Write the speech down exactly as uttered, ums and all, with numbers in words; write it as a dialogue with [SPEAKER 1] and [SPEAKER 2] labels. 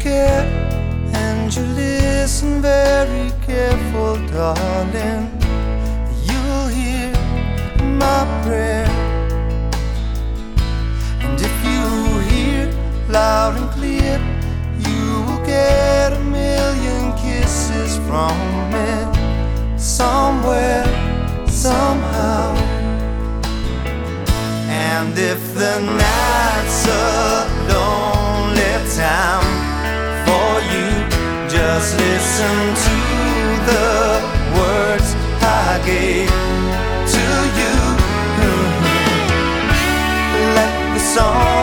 [SPEAKER 1] care and you listen very careful, darling, you'll hear my prayer. And if you hear loud and clear, you will get a million kisses from me, somewhere, somehow. And if the night's a lonely time for you, just listen to the words I gave to you. Let the song